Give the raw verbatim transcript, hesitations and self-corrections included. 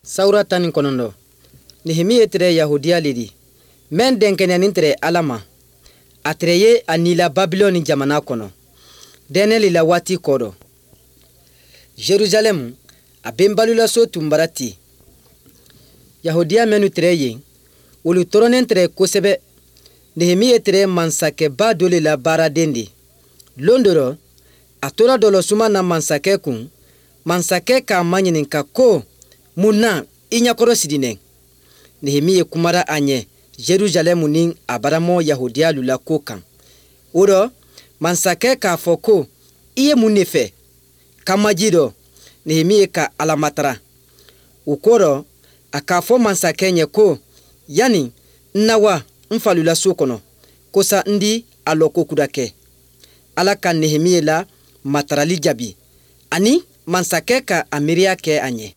Saura tanin konondo. Nehemiye tere Yahudiya lidi. Men denkenenin tere alama. Atreye anila Babyloni jamana kono. Dene lila wati kodo. Jerusalem abembalula so tumbarati. Yahudiya menu tereye. Ulu toronen tere kosebe. Nehemiye tere mansake ba dole la bara dendi. Londoro atola dolo suma na mansake kun. Mansake ka manyinin ka ko muna inyakoro sidine. Nehemiye kumara anye Jerusalem ning abaramo Yahudiya lula kokan. Uro mansake ka foko iye munefe. Kamajido Nehemiye ka alamatara. Ukoro akafo mansake nye ko yani nawa mfalula sokono kosa ndi aloko kudake. Alaka Nehemiye la matarali jabi. Ani mansake ka amiria ke anye.